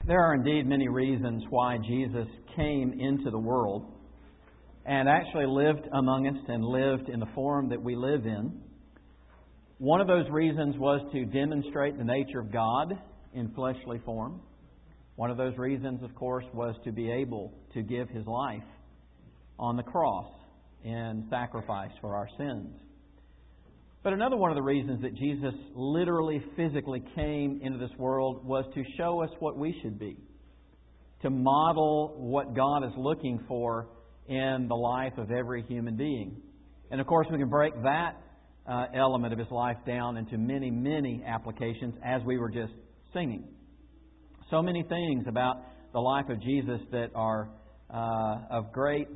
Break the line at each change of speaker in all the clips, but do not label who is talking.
There are indeed many reasons why Jesus came into the world and actually lived among us and lived in the form that we live in. One of those reasons was to demonstrate the nature of God in fleshly form. One of those reasons, of course, was to be able to give His life on the cross in sacrifice for our sins. But another one of the reasons that Jesus literally, physically came into this world was to show us what we should be, to model what God is looking for in the life of every human being. And of course, we can break that element of His life down into many, many applications, as we were just singing. So many things about the life of Jesus that are of great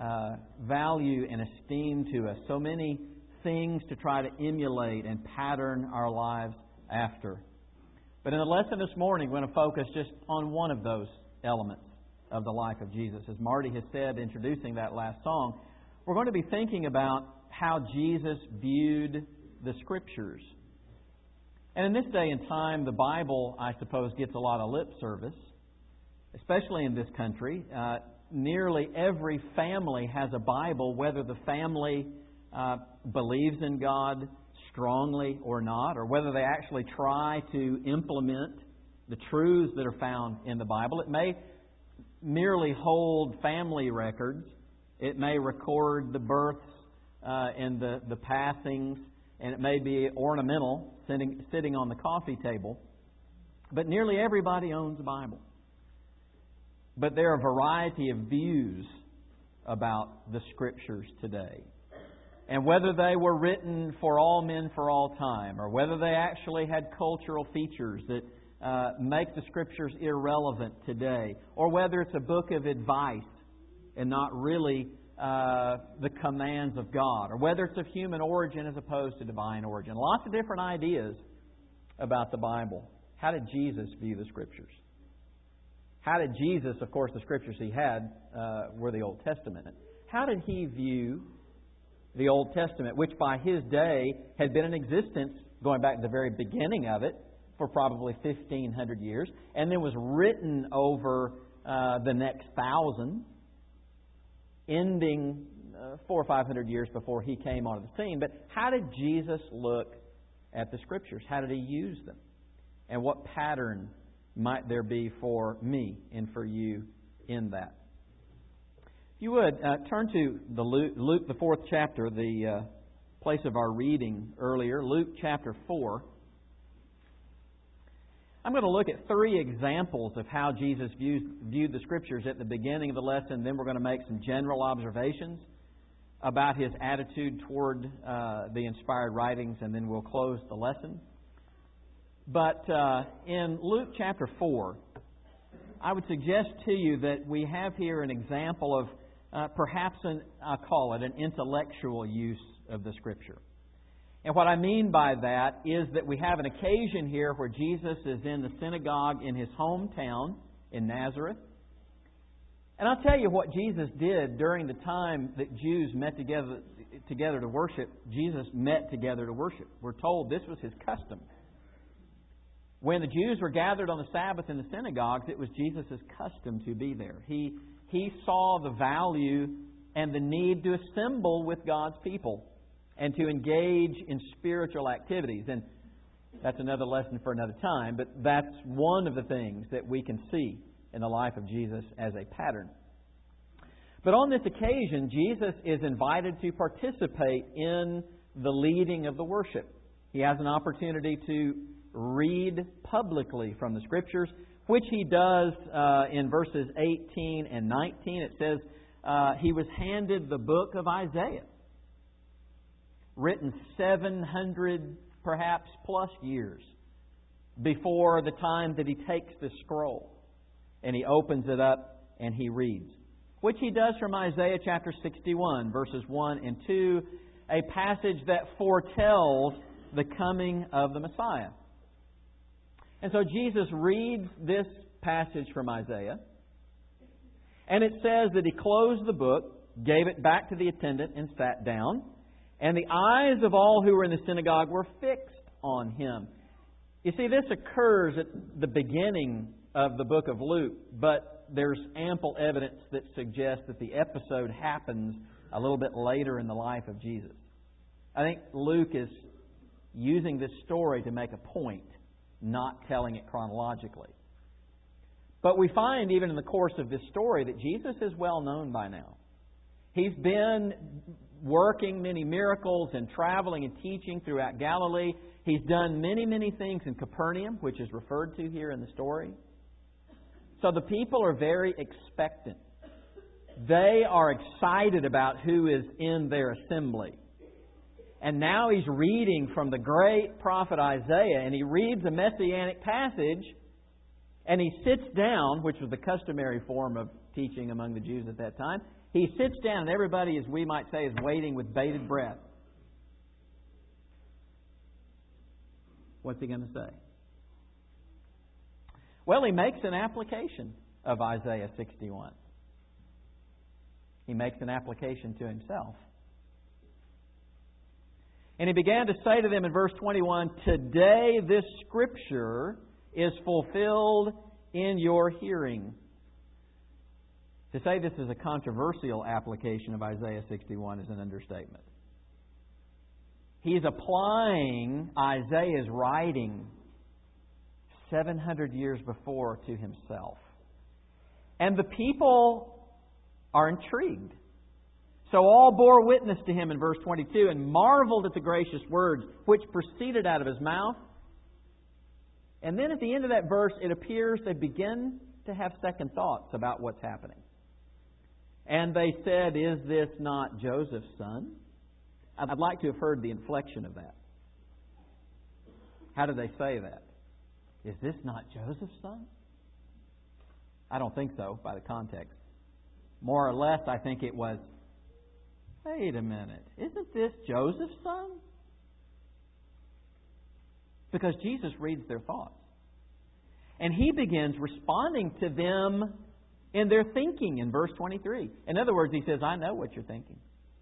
value and esteem to us. So many things to try to emulate and pattern our lives after. But in the lesson this morning, we're going to focus just on one of those elements of the life of Jesus. As Marty has said, introducing that last song, we're going to be thinking about how Jesus viewed the Scriptures. And in this day and time, the Bible, I suppose, gets a lot of lip service, especially in this country. Nearly every family has a Bible, whether the family believes in God strongly or not, or whether they actually try to implement the truths that are found in the Bible. It may merely hold family records. It may record the births and the passings, and it may be ornamental, sitting on the coffee table. But nearly everybody owns a Bible. But there are a variety of views about the Scriptures today. And whether they were written for all men for all time, or whether they actually had cultural features that make the Scriptures irrelevant today, or whether it's a book of advice and not really the commands of God, or whether it's of human origin as opposed to divine origin. Lots of different ideas about the Bible. How did Jesus view the Scriptures? How did Jesus, of course, the Scriptures He had were the Old Testament. How did He view the Old Testament, which by His day had been in existence going back to the very beginning of it for probably 1,500 years, and then was written over the next 1,000, ending 400 or 500 years before He came onto the scene. But how did Jesus look at the Scriptures? How did He use them? And what pattern might there be for me and for you in that? If you would, turn to Luke, the 4th chapter, the place of our reading earlier, Luke chapter 4. I'm going to look at 3 examples of how Jesus viewed the Scriptures at the beginning of the lesson. Then we're going to make some general observations about His attitude toward the inspired writings, and then we'll close the lesson. But in Luke chapter 4, I would suggest to you that we have here an example of perhaps I'll call it an intellectual use of the Scripture. And what I mean by that is that we have an occasion here where Jesus is in the synagogue in His hometown in Nazareth. And I'll tell you what Jesus did during the time that Jews met together to worship. Jesus met together to worship. We're told this was His custom. When the Jews were gathered on the Sabbath in the synagogues, it was Jesus' custom to be there. He saw the value and the need to assemble with God's people and to engage in spiritual activities. And that's another lesson for another time, but that's one of the things that we can see in the life of Jesus as a pattern. But on this occasion, Jesus is invited to participate in the leading of the worship. He has an opportunity to read publicly from the Scriptures, which He does in verses 18 and 19. It says He was handed the book of Isaiah, written 700 perhaps plus years before the time that He takes the scroll and He opens it up and He reads, which He does from Isaiah chapter 61 verses 1 and 2, a passage that foretells the coming of the Messiah. And so Jesus reads this passage from Isaiah, and it says that He closed the book, gave it back to the attendant, and sat down. And the eyes of all who were in the synagogue were fixed on Him. You see, this occurs at the beginning of the book of Luke, but there's ample evidence that suggests that the episode happens a little bit later in the life of Jesus. I think Luke is using this story to make a point, not telling it chronologically. But we find even in the course of this story that Jesus is well known by now. He's been working many miracles and traveling and teaching throughout Galilee. He's done many, many things in Capernaum, which is referred to here in the story. So the people are very expectant. They are excited about who is in their assembly. And now he's reading from the great prophet Isaiah, and he reads a messianic passage, and he sits down, which was the customary form of teaching among the Jews at that time. He sits down, and everybody, as we might say, is waiting with bated breath. What's he going to say? Well, he makes an application of Isaiah 61. He makes an application to himself. And he began to say to them in verse 21, "Today this Scripture is fulfilled in your hearing." To say this is a controversial application of Isaiah 61 is an understatement. He's applying Isaiah's writing 700 years before to himself. And the people are intrigued. So all bore witness to him in verse 22 and marveled at the gracious words which proceeded out of his mouth. And then at the end of that verse, it appears they begin to have second thoughts about what's happening. And they said, "Is this not Joseph's son?" I'd like to have heard the inflection of that. How did they say that? Is this not Joseph's son? I don't think so, by the context. More or less, I think it was, wait a minute, isn't this Joseph's son? Because Jesus reads their thoughts. And he begins responding to them in their thinking in verse 23. In other words, he says, "I know what you're thinking.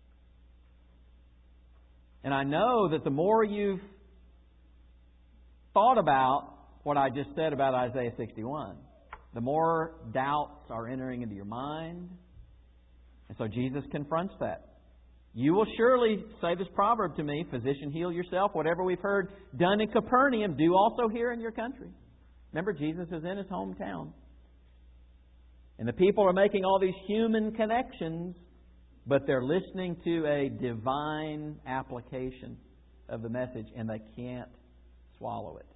And I know that the more you've thought about what I just said about Isaiah 61, the more doubts are entering into your mind." And so Jesus confronts that. "You will surely say this proverb to me, 'Physician, heal yourself. Whatever we've heard done in Capernaum, do also here in your country.'" Remember, Jesus is in his hometown. And the people are making all these human connections, but they're listening to a divine application of the message, and they can't swallow it.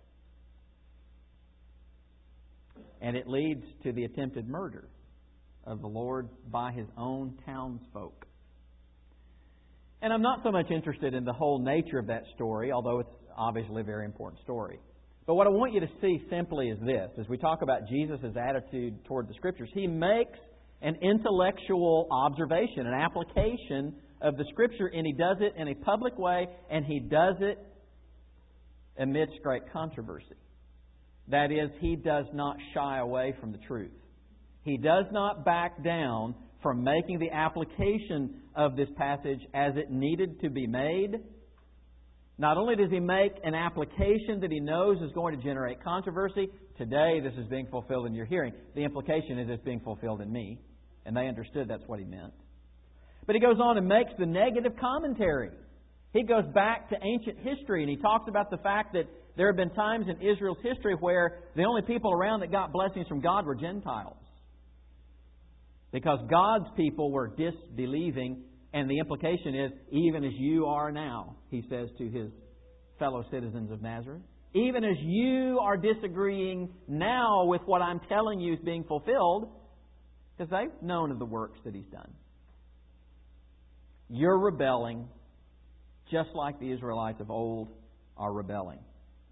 And it leads to the attempted murder of the Lord by his own townsfolk. And I'm not so much interested in the whole nature of that story, although it's obviously a very important story. But what I want you to see simply is this. As we talk about Jesus' attitude toward the Scriptures, he makes an intellectual observation, an application of the Scripture, and he does it in a public way, and he does it amidst great controversy. That is, he does not shy away from the truth. He does not back down from making the application of this passage as it needed to be made. Not only does he make an application that he knows is going to generate controversy, "Today this is being fulfilled in your hearing." The implication is it's being fulfilled in me. And they understood that's what he meant. But he goes on and makes the negative commentary. He goes back to ancient history and he talks about the fact that there have been times in Israel's history where the only people around that got blessings from God were Gentiles. Because God's people were disbelieving, and the implication is, even as you are now, he says to his fellow citizens of Nazareth, even as you are disagreeing now with what I'm telling you is being fulfilled, because they've known of the works that he's done. You're rebelling just like the Israelites of old are rebelling.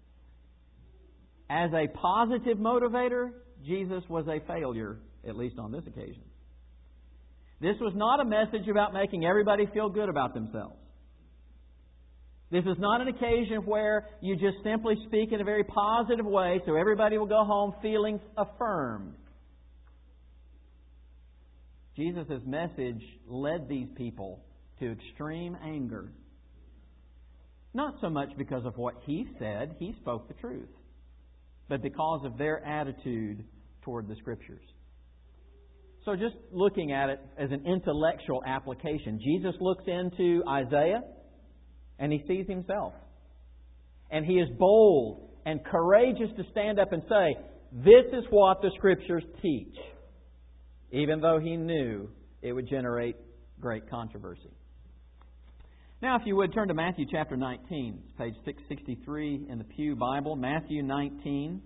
As a positive motivator, Jesus was a failure, at least on this occasion. This was not a message about making everybody feel good about themselves. This is not an occasion where you just simply speak in a very positive way so everybody will go home feeling affirmed. Jesus' message led these people to extreme anger. Not so much because of what he said, he spoke the truth, but because of their attitude toward the Scriptures. So just looking at it as an intellectual application, Jesus looks into Isaiah and he sees himself. And he is bold and courageous to stand up and say, this is what the Scriptures teach, even though he knew it would generate great controversy. Now, if you would, turn to Matthew chapter 19. It's page 663 in the Pew Bible. Matthew 19.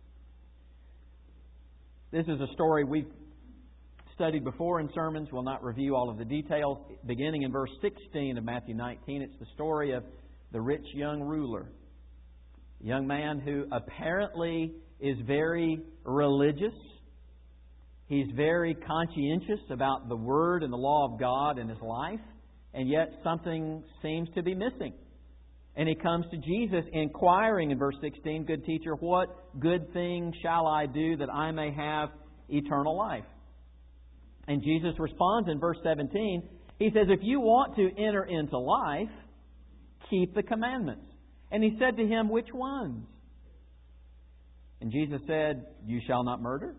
This is a story we've studied before in sermons. We'll not review all of the details. Beginning in verse 16 of Matthew 19, it's the story of the rich young ruler. A young man who apparently is very religious. He's very conscientious about the Word and the law of God in his life, and yet something seems to be missing. And he comes to Jesus inquiring in verse 16, Good teacher, what good thing shall I do that I may have eternal life? And Jesus responds in verse 17. He says, if you want to enter into life, keep the commandments. And he said to him, which ones? And Jesus said, you shall not murder.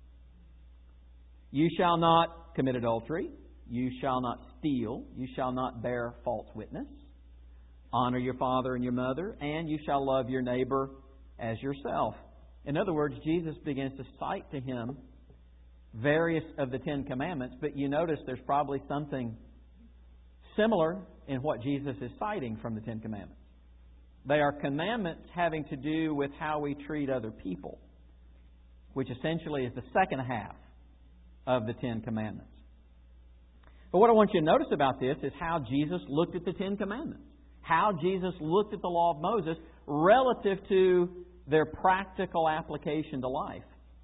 You shall not commit adultery. You shall not steal. You shall not bear false witness. Honor your father and your mother. And you shall love your neighbor as yourself. In other words, Jesus begins to cite to him various of the Ten Commandments, but you notice there's probably something similar in what Jesus is citing from the Ten Commandments. They are commandments having to do with how we treat other people, which essentially is the second half of the Ten Commandments. But what I want you to notice about this is how Jesus looked at the Ten Commandments, how Jesus looked at the law of Moses relative to their practical application to life.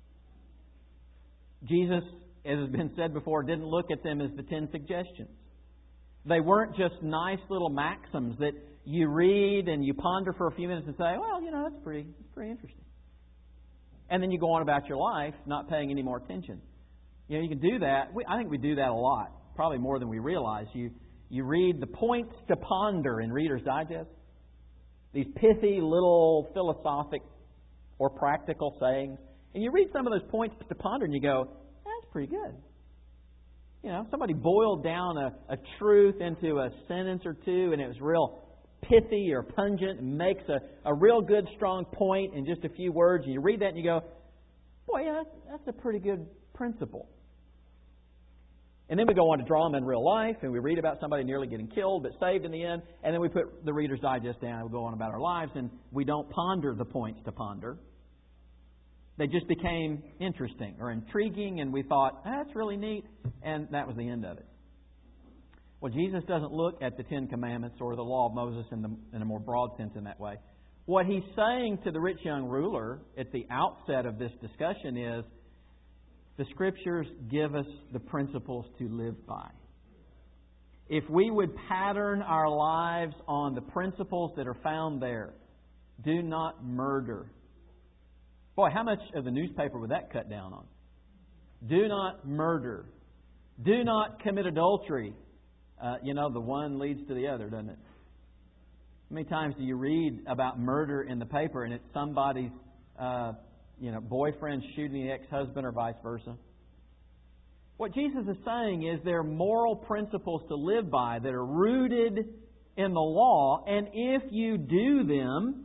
Jesus, as has been said before, didn't look at them as the 10 suggestions. They weren't just nice little maxims that you read and you ponder for a few minutes and say, well, that's pretty interesting. And then you go on about your life, not paying any more attention. You can do that. I think we do that a lot, probably more than we realize. You read the points to ponder in Reader's Digest, these pithy little philosophic or practical sayings. And you read some of those points to ponder and you go, that's pretty good. Somebody boiled down a truth into a sentence or two and it was real pithy or pungent and makes a real good, strong point in just a few words. And you read that and you go, boy, yeah, that's a pretty good principle. And then we go on to drama in real life and we read about somebody nearly getting killed but saved in the end. And then we put the Reader's Digest down and we go on about our lives and we don't ponder the points to ponder. They just became interesting or intriguing, and we thought, that's really neat, and that was the end of it. Well, Jesus doesn't look at the Ten Commandments or the law of Moses in a more broad sense in that way. What he's saying to the rich young ruler at the outset of this discussion is, the Scriptures give us the principles to live by. If we would pattern our lives on the principles that are found there, do not murder. Boy, how much of the newspaper would that cut down on? Do not murder. Do not commit adultery. The one leads to the other, doesn't it? How many times do you read about murder in the paper and it's somebody's, boyfriend shooting the ex-husband or vice versa? What Jesus is saying is there are moral principles to live by that are rooted in the law, and if you do them,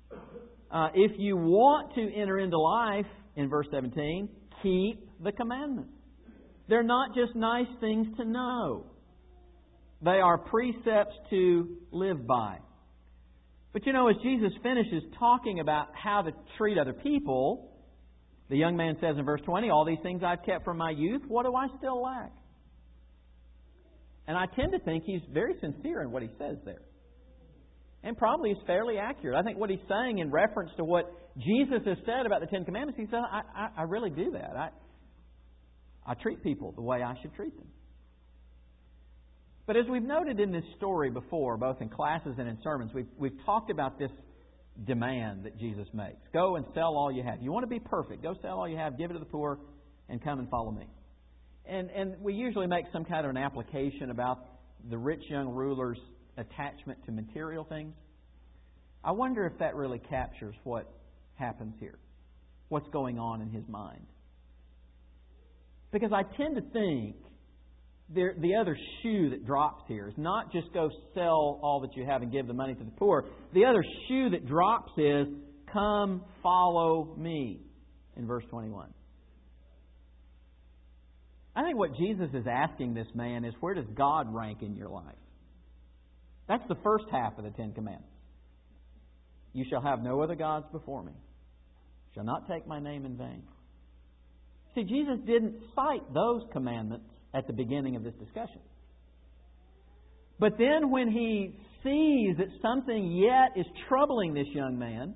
if you want to enter into life, in verse 17, keep the commandments. They're not just nice things to know. They are precepts to live by. But as Jesus finishes talking about how to treat other people, the young man says in verse 20, all these things I've kept from my youth, what do I still lack? And I tend to think he's very sincere in what he says there. And probably is fairly accurate. I think what he's saying in reference to what Jesus has said about the Ten Commandments, he said, I really do that. I treat people the way I should treat them. But as we've noted in this story before, both in classes and in sermons, we've talked about this demand that Jesus makes. Go and sell all you have. You want to be perfect. Go sell all you have, give it to the poor, and come and follow me. And we usually make some kind of an application about the rich young ruler's attachment to material things. I wonder if that really captures what happens here. What's going on in his mind. Because I tend to think the other shoe that drops here is not just go sell all that you have and give the money to the poor. The other shoe that drops is, come follow me, in verse 21. I think what Jesus is asking this man is, where does God rank in your life? That's the first half of the Ten Commandments. You shall have no other gods before me. Shall not take my name in vain. See, Jesus didn't cite those commandments at the beginning of this discussion. But then when He sees that something yet is troubling this young man,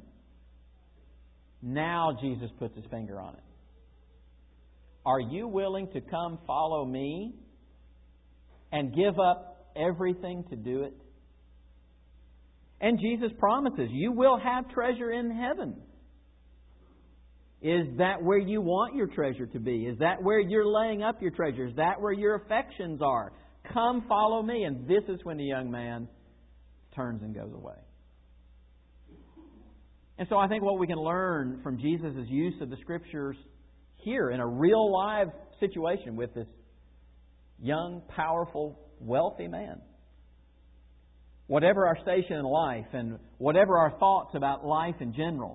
now Jesus puts His finger on it. Are you willing to come follow me and give up everything to do it? And Jesus promises, you will have treasure in heaven. Is that where you want your treasure to be? Is that where you're laying up your treasure? Is that where your affections are? Come follow me. And this is when the young man turns and goes away. And so I think what we can learn from Jesus' use of the Scriptures here in a real live situation with this young, powerful, wealthy man. Whatever our station in life and whatever our thoughts about life in general,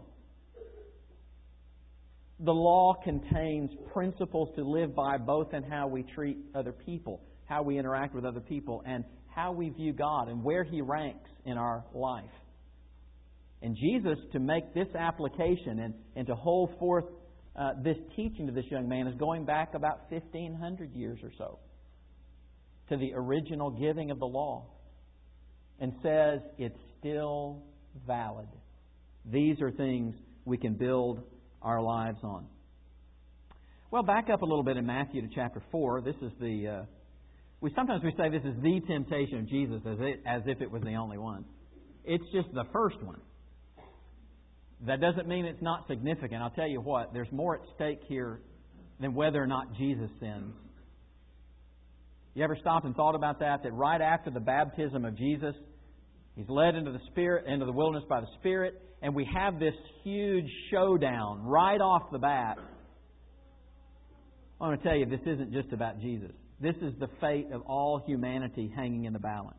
the law contains principles to live by both in how we treat other people, how we interact with other people, and how we view God and where He ranks in our life. And Jesus, to make this application and to hold forth this teaching to this young man, is going back about 1,500 years or so to the original giving of the law, and says it's still valid. These are things we can build our lives on. Well, back up a little bit in Matthew to chapter 4. This is sometimes we say this is the temptation of Jesus as if it was the only one. It's just the first one. That doesn't mean it's not significant. I'll tell you what, there's more at stake here than whether or not Jesus sins. You ever stopped and thought about that? That right after the baptism of Jesus, He's led into the wilderness by the Spirit, and we have this huge showdown right off the bat. I want to tell you, this isn't just about Jesus. This is the fate of all humanity hanging in the balance.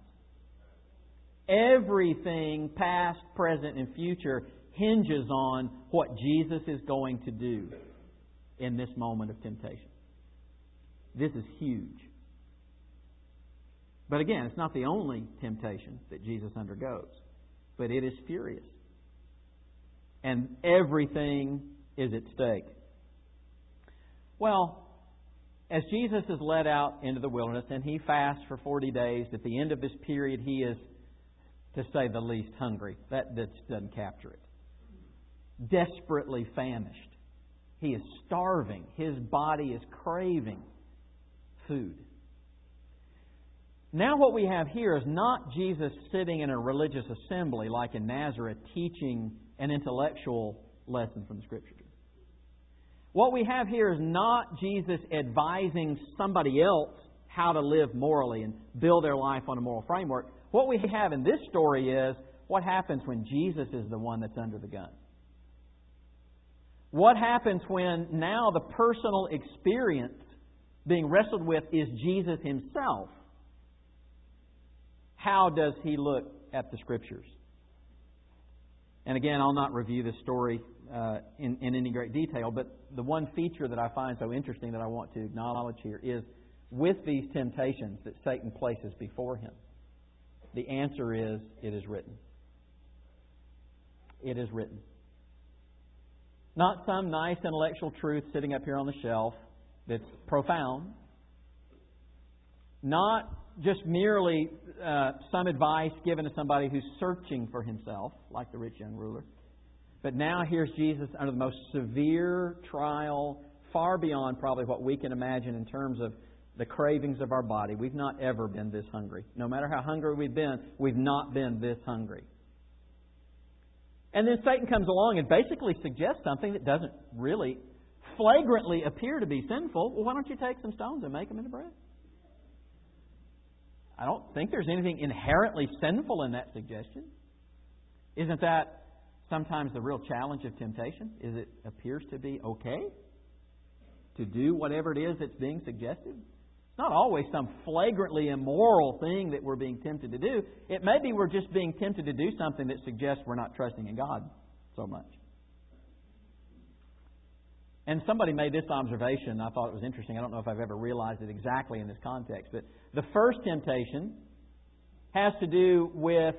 Everything, past, present, and future, hinges on what Jesus is going to do in this moment of temptation. This is huge. But again, it's not the only temptation that Jesus undergoes. But it is furious. And everything is at stake. Well, as Jesus is led out into the wilderness and He fasts for 40 days, at the end of this period He is, to say the least, hungry. That doesn't capture it. Desperately famished. He is starving. His body is craving food. Now what we have here is not Jesus sitting in a religious assembly like in Nazareth teaching an intellectual lesson from the Scriptures. What we have here is not Jesus advising somebody else how to live morally and build their life on a moral framework. What we have in this story is what happens when Jesus is the one that's under the gun. What happens when now the personal experience being wrestled with is Jesus Himself? How does He look at the Scriptures? And again, I'll not review this story in any great detail, but the one feature that I find so interesting that I want to acknowledge here is with these temptations that Satan places before him, the answer is, it is written. It is written. Not some nice intellectual truth sitting up here on the shelf that's profound. Not just merely some advice given to somebody who's searching for himself, like the rich young ruler. But now here's Jesus under the most severe trial, far beyond probably what we can imagine in terms of the cravings of our body. We've not ever been this hungry. No matter how hungry we've not been this hungry. And then Satan comes along and basically suggests something that doesn't really flagrantly appear to be sinful. Well, why don't you take some stones and make them into bread? I don't think there's anything inherently sinful in that suggestion. Isn't that sometimes the real challenge of temptation? Is it appears to be okay to do whatever it is that's being suggested? It's not always some flagrantly immoral thing that we're being tempted to do. It may be we're just being tempted to do something that suggests we're not trusting in God so much. And somebody made this observation. I thought it was interesting. I don't know if I've ever realized it exactly in this context. But the first temptation has to do with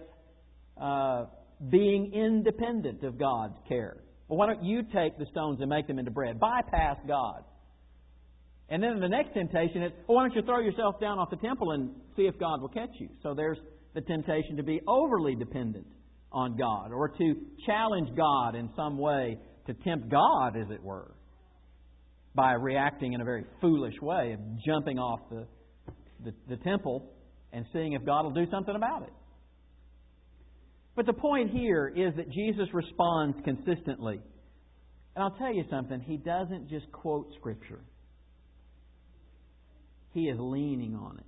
being independent of God's care. Well, why don't you take the stones and make them into bread? Bypass God. And then the next temptation is, well, why don't you throw yourself down off the temple and see if God will catch you? So there's the temptation to be overly dependent on God, or to challenge God in some way, to tempt God, as it were, by reacting in a very foolish way of jumping off the temple and seeing if God will do something about it. But the point here is that Jesus responds consistently. And I'll tell you something, He doesn't just quote Scripture. He is leaning on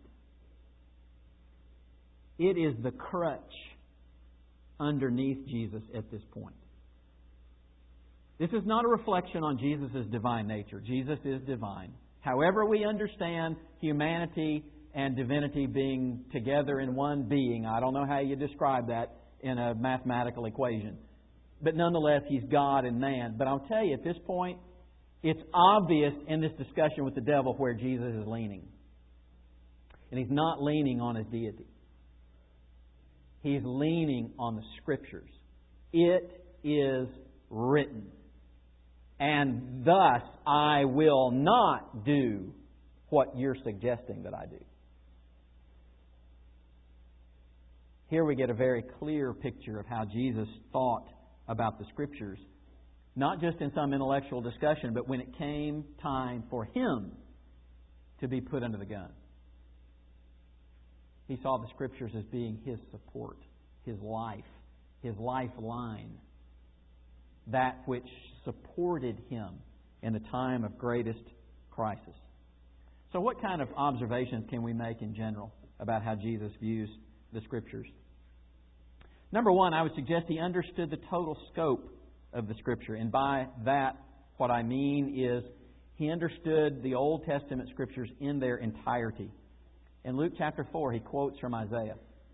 it. It is the crutch underneath Jesus at this point. This is not a reflection on Jesus' divine nature. Jesus is divine. However we understand humanity and divinity being together in one being, I don't know how you describe that in a mathematical equation. But nonetheless, He's God and man. But I'll tell you, at this point, it's obvious in this discussion with the devil where Jesus is leaning. And He's not leaning on His deity. He's leaning on the Scriptures. It is written. And thus I will not do what you're suggesting that I do. Here we get a very clear picture of how Jesus thought about the Scriptures, not just in some intellectual discussion, but when it came time for Him to be put under the gun. He saw the Scriptures as being His support, His life, His lifeline, that which supported Him in the time of greatest crisis. So what kind of observations can we make in general about how Jesus views the Scriptures? Number one, I would suggest He understood the total scope of the Scripture. And by that, what I mean is He understood the Old Testament Scriptures in their entirety. In Luke chapter 4, He quotes from Isaiah,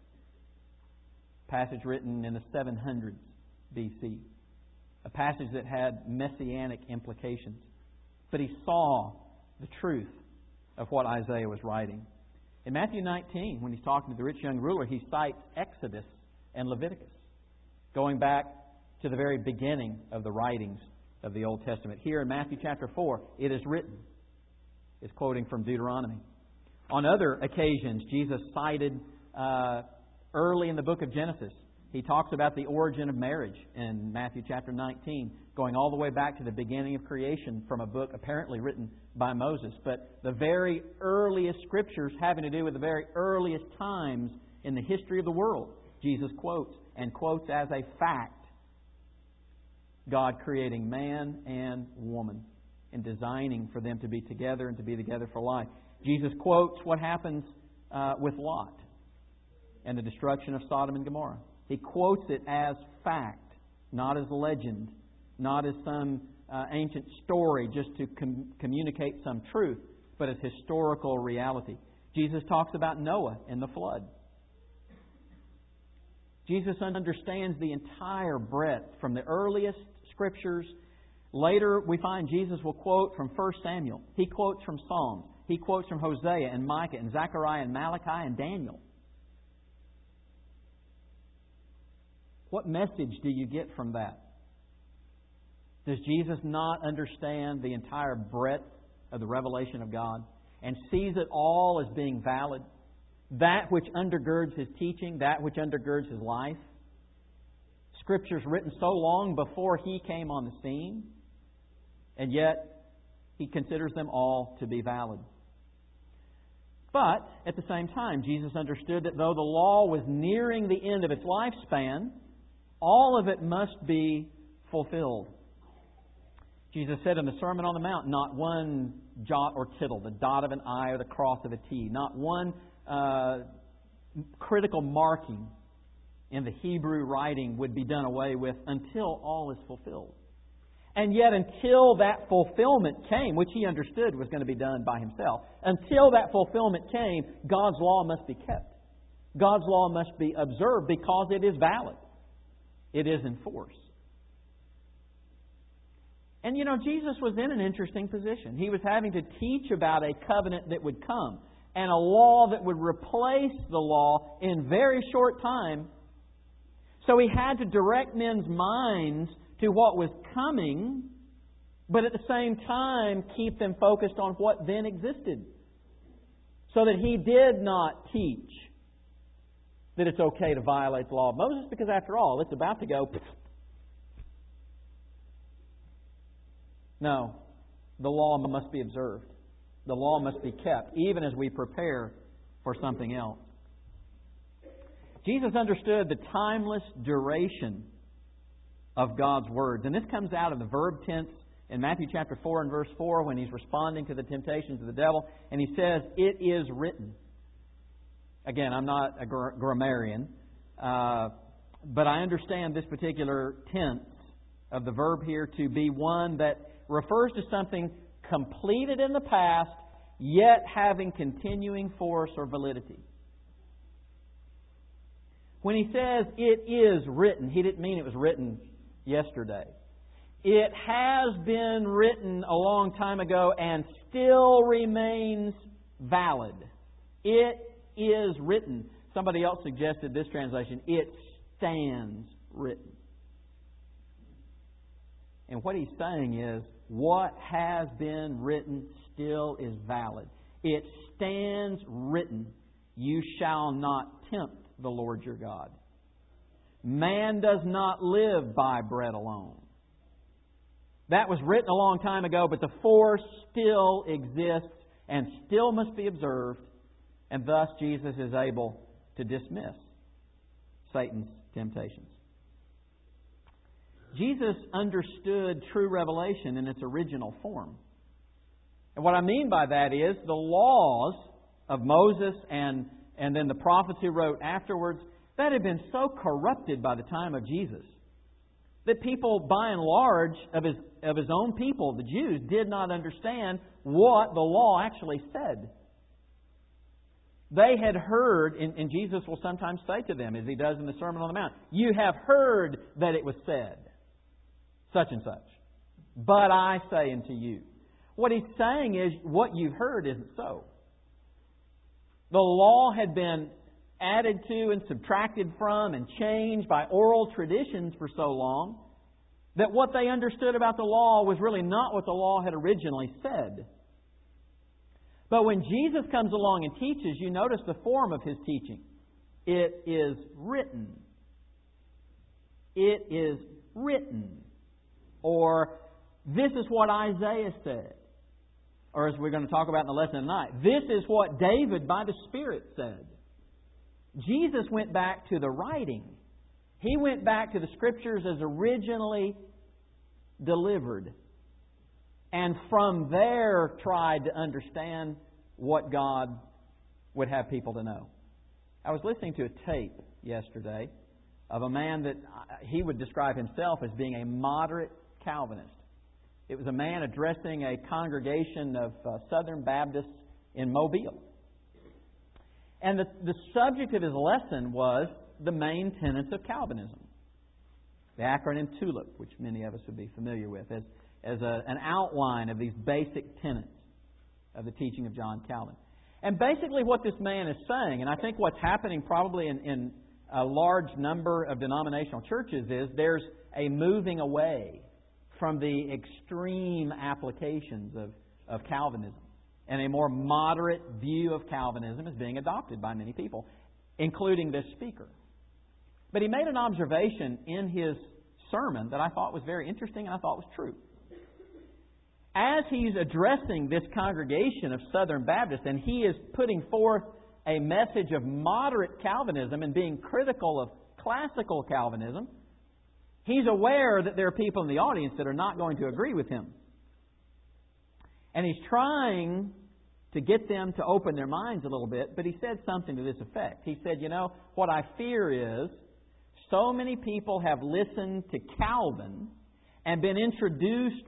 a passage written in the 700s BC, a passage that had messianic implications. But He saw the truth of what Isaiah was writing. In Matthew 19, when He's talking to the rich young ruler, He cites Exodus and Leviticus, going back to the very beginning of the writings of the Old Testament. Here in Matthew chapter 4, it is written. It's quoting from Deuteronomy. On other occasions, Jesus cited early in the book of Genesis. He talks about the origin of marriage in Matthew chapter 19, going all the way back to the beginning of creation from a book apparently written by Moses. But the very earliest Scriptures having to do with the very earliest times in the history of the world, Jesus quotes, and quotes as a fact, God creating man and woman and designing for them to be together and to be together for life. Jesus quotes what happens with Lot and the destruction of Sodom and Gomorrah. He quotes it as fact, not as legend, not as some ancient story just to communicate some truth, but as historical reality. Jesus talks about Noah and the flood. Jesus understands the entire breadth from the earliest Scriptures. Later, we find Jesus will quote from 1 Samuel. He quotes from Psalms. He quotes from Hosea and Micah and Zechariah and Malachi and Daniel. What message do you get from that? Does Jesus not understand the entire breadth of the revelation of God and sees it all as being valid? That which undergirds His teaching, that which undergirds His life. Scriptures written so long before He came on the scene, and yet He considers them all to be valid. But at the same time, Jesus understood that though the law was nearing the end of its lifespan, all of it must be fulfilled. Jesus said in the Sermon on the Mount, not one jot or tittle, the dot of an I or the cross of a T, not one critical marking in the Hebrew writing would be done away with until all is fulfilled. And yet until that fulfillment came, which he understood was going to be done by himself, until that fulfillment came, God's law must be kept. God's law must be observed because it is valid. It is in force. And Jesus was in an interesting position. He was having to teach about a covenant that would come and a law that would replace the law in very short time. So he had to direct men's minds to what was coming, but at the same time keep them focused on what then existed. So that he did not teach that it's okay to violate the law of Moses, because after all, it's about to go. No, the law must be observed. The law must be kept, even as we prepare for something else. Jesus understood the timeless duration of God's words. And this comes out of the verb tense in Matthew chapter 4 and verse 4 when He's responding to the temptations of the devil. And He says, "It is written." Again, I'm not a grammarian, but I understand this particular tense of the verb here to be one that refers to something completed in the past, yet having continuing force or validity. When He says, "it is written," He didn't mean it was written yesterday. It has been written a long time ago and still remains valid. It is written. Somebody else suggested this translation, "it stands written." And what he's saying is, what has been written still is valid. It stands written, "You shall not tempt the Lord your God." Man does not live by bread alone. That was written a long time ago, but the force still exists and still must be observed, and thus Jesus is able to dismiss Satan's temptations. Jesus understood true revelation in its original form. And what I mean by that is the laws of Moses and then the prophets who wrote afterwards, that had been so corrupted by the time of Jesus that people, by and large, of his own people, the Jews, did not understand what the law actually said. They had heard, and Jesus will sometimes say to them, as He does in the Sermon on the Mount, "You have heard that it was said, such and such. But I say unto you." What He's saying is, what you've heard isn't so. The law had been added to and subtracted from and changed by oral traditions for so long that what they understood about the law was really not what the law had originally said. But when Jesus comes along and teaches, you notice the form of His teaching. It is written. It is written. Or, this is what Isaiah said. Or, as we're going to talk about in the lesson tonight, this is what David by the Spirit said. Jesus went back to the writing. He went back to the Scriptures as originally delivered. And from there tried to understand what God would have people to know. I was listening to a tape yesterday of a man that he would describe himself as being a moderate Calvinist. It was a man addressing a congregation of Southern Baptists in Mobile. And the subject of his lesson was the main tenets of Calvinism. The acronym TULIP, which many of us would be familiar with, as an outline of these basic tenets of the teaching of John Calvin. And basically what this man is saying, and I think what's happening probably in a large number of denominational churches, is there's a moving away from the extreme applications of Calvinism. And a more moderate view of Calvinism is being adopted by many people, including this speaker. But he made an observation in his sermon that I thought was very interesting and I thought was true. As he's addressing this congregation of Southern Baptists, and he is putting forth a message of moderate Calvinism and being critical of classical Calvinism, he's aware that there are people in the audience that are not going to agree with him. And he's trying to get them to open their minds a little bit, but he said something to this effect. He said, what I fear is so many people have listened to Calvin and been introduced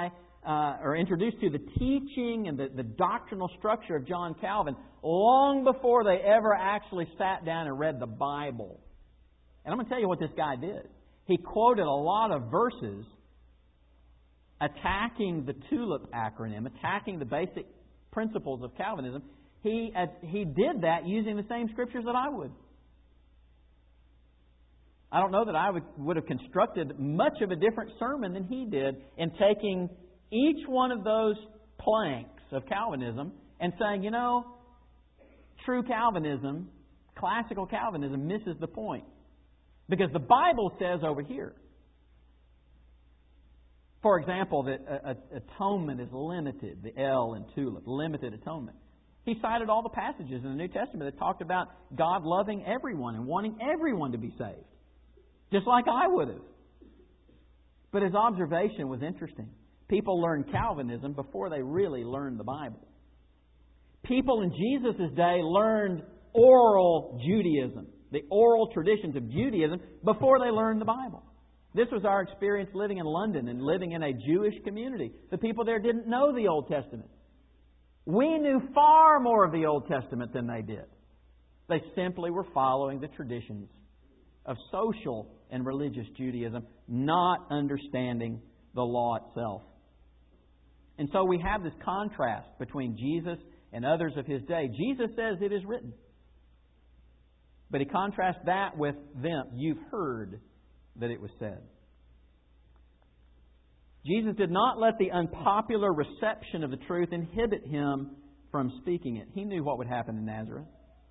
to the teaching and the doctrinal structure of John Calvin long before they ever actually sat down and read the Bible. And I'm going to tell you what this guy did. He quoted a lot of verses attacking the TULIP acronym, attacking the basic principles of Calvinism. He did that using the same scriptures that I would. I don't know that I would have constructed much of a different sermon than he did in taking each one of those planks of Calvinism and saying, true Calvinism, classical Calvinism, misses the point. Because the Bible says over here, for example, that atonement is limited, the L in TULIP, limited atonement. He cited all the passages in the New Testament that talked about God loving everyone and wanting everyone to be saved. Just like I would have. But his observation was interesting. People learned Calvinism before they really learned the Bible. People in Jesus' day learned oral Judaism, the oral traditions of Judaism, before they learned the Bible. This was our experience living in London and living in a Jewish community. The people there didn't know the Old Testament. We knew far more of the Old Testament than they did. They simply were following the traditions of social and religious Judaism, not understanding the law itself. And so we have this contrast between Jesus and others of His day. Jesus says it is written. But He contrasts that with them. You've heard that it was said. Jesus did not let the unpopular reception of the truth inhibit Him from speaking it. He knew what would happen in Nazareth.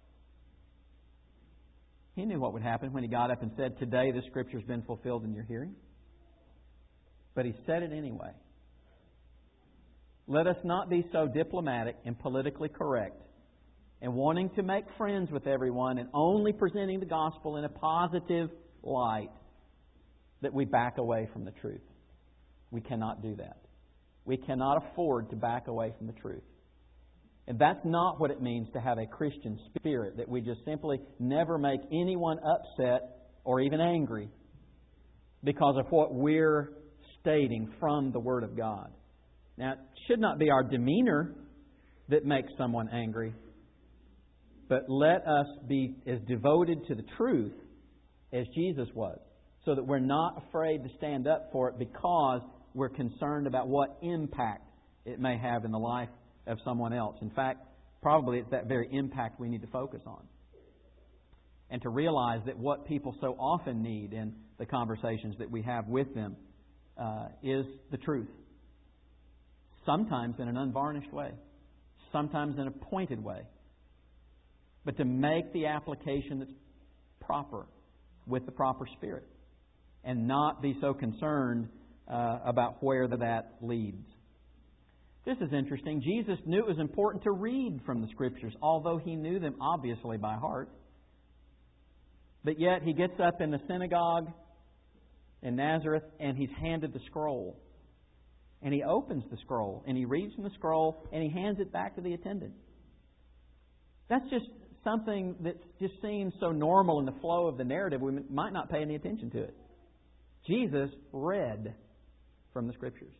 He knew what would happen when He got up and said, "Today the Scripture has been fulfilled in your hearing." But He said it anyway. Let us not be so diplomatic and politically correct and wanting to make friends with everyone and only presenting the gospel in a positive light that we back away from the truth. We cannot do that. We cannot afford to back away from the truth. And that's not what it means to have a Christian spirit, that we just simply never make anyone upset or even angry because of what we're stating from the Word of God. Now, it should not be our demeanor that makes someone angry, but let us be as devoted to the truth as Jesus was, so that we're not afraid to stand up for it because we're concerned about what impact it may have in the life of someone else. In fact, probably it's that very impact we need to focus on. And to realize that what people so often need in the conversations that we have with them is the truth. Sometimes in an unvarnished way. Sometimes in a pointed way. But to make the application that's proper, with the proper spirit. And not be so concerned about where that leads. This is interesting. Jesus knew it was important to read from the Scriptures, although He knew them obviously by heart. But yet He gets up in the synagogue in Nazareth and He's handed the scroll. And He opens the scroll and He reads from the scroll and He hands it back to the attendant. That's just something that just seems so normal in the flow of the narrative we might not pay any attention to it. Jesus read from the Scriptures.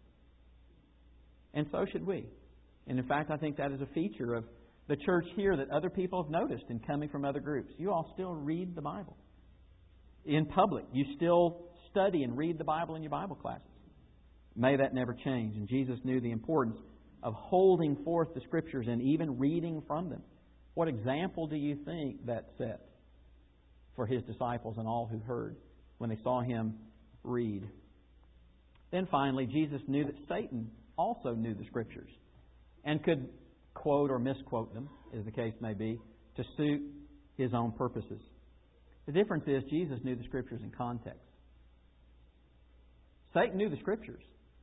And so should we. And in fact, I think that is a feature of the church here that other people have noticed in coming from other groups. You all still read the Bible. In public, you still study and read the Bible in your Bible classes. May that never change. And Jesus knew the importance of holding forth the Scriptures and even reading from them. What example do you think that set for His disciples and all who heard when they saw Him read? Then finally, Jesus knew that Satan also knew the Scriptures and could quote or misquote them, as the case may be, to suit his own purposes. The difference is Jesus knew the Scriptures in context. Satan knew the Scriptures.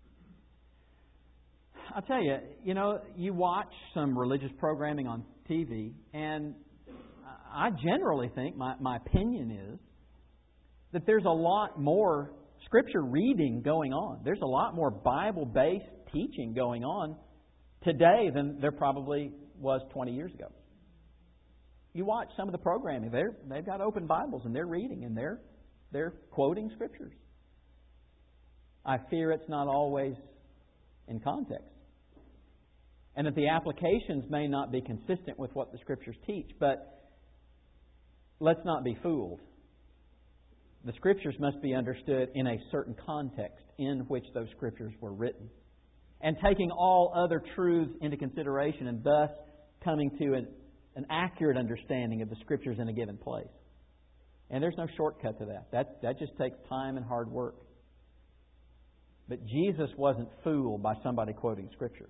I'll tell you, you watch some religious programming on TV, and I generally think, my opinion is, that there's a lot more Scripture reading going on. There's a lot more Bible-based teaching going on today than there probably was 20 years ago. You watch some of the programming. They've got open Bibles and they're reading and they're quoting Scriptures. I fear it's not always in context. And that the applications may not be consistent with what the Scriptures teach. But let's not be fooled. The Scriptures must be understood in a certain context in which those Scriptures were written. And taking all other truths into consideration, and thus coming to an accurate understanding of the Scriptures in a given place. And there's no shortcut to that. That just takes time and hard work. But Jesus wasn't fooled by somebody quoting Scripture.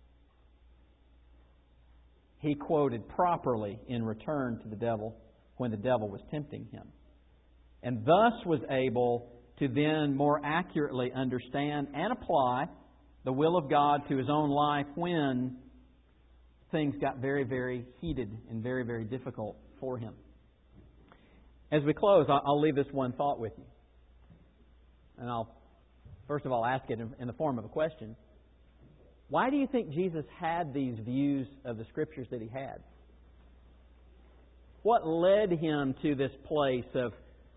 He quoted properly in return to the devil when the devil was tempting Him. And thus was able to then more accurately understand and apply the will of God to His own life when things got very, very heated and very, very difficult for Him. As we close, I'll leave this one thought with you. And I'll, first of all, ask it in the form of a question. Why do you think Jesus had these views of the Scriptures that He had? What led Him to this place of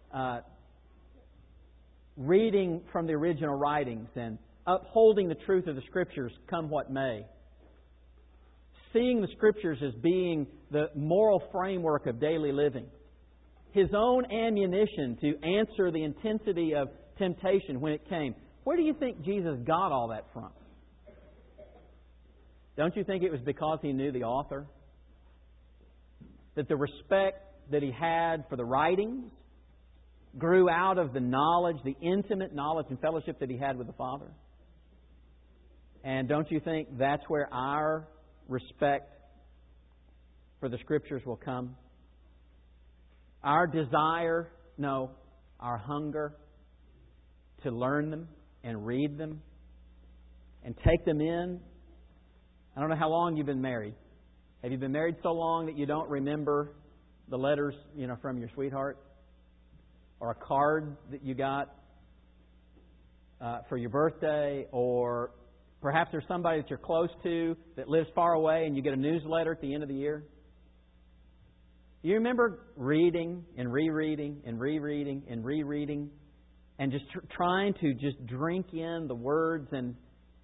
reading from the original writings and upholding the truth of the Scriptures, come what may? Seeing the Scriptures as being the moral framework of daily living. His own ammunition to answer the intensity of temptation when it came. Where do you think Jesus got all that from? Don't you think it was because He knew the author? That the respect that He had for the writings grew out of the knowledge, the intimate knowledge and fellowship that He had with the Father? And don't you think that's where our respect for the Scriptures will come? Our desire, no, our hunger to learn them and read them and take them in. I don't know how long you've been married. Have you been married so long that you don't remember the letters, from your sweetheart? Or a card that you got for your birthday? Or perhaps there's somebody that you're close to that lives far away and you get a newsletter at the end of the year? You remember reading and rereading and rereading and rereading and just trying to just drink in the words and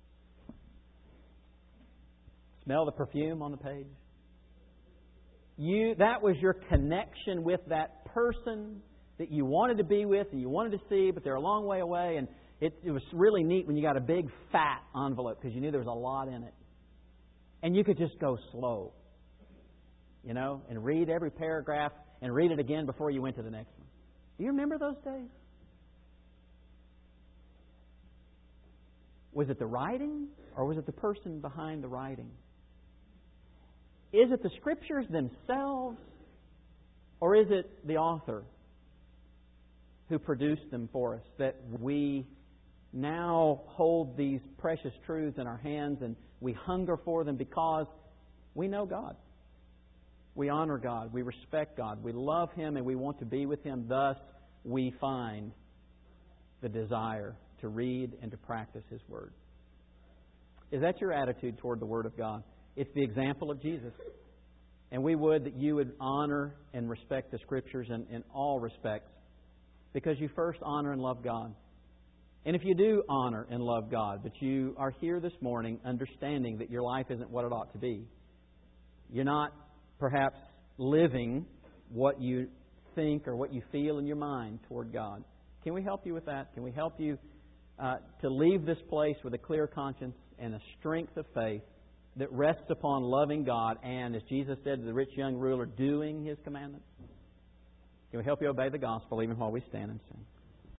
smell the perfume on the page? That was your connection with that person that you wanted to be with and you wanted to see, but they're a long way away. And it was really neat when you got a big fat envelope because you knew there was a lot in it. And you could just go slow, and read every paragraph and read it again before you went to the next one. Do you remember those days? Was it the writing or was it the person behind the writing? Is it the Scriptures themselves or is it the author who produced them for us that we now hold these precious truths in our hands and we hunger for them because we know God? We honor God. We respect God. We love Him and we want to be with Him. Thus, we find the desire to read and to practice His Word. Is that your attitude toward the Word of God? It's the example of Jesus. And we would that you would honor and respect the Scriptures in all respects because you first honor and love God. And if you do honor and love God, but you are here this morning understanding that your life isn't what it ought to be, you're not perhaps living what you think or what you feel in your mind toward God. Can we help you with that? Can we help you to leave this place with a clear conscience and a strength of faith that rests upon loving God and, as Jesus said to the rich young ruler, doing His commandments? Can we help you obey the gospel even while we stand and sing?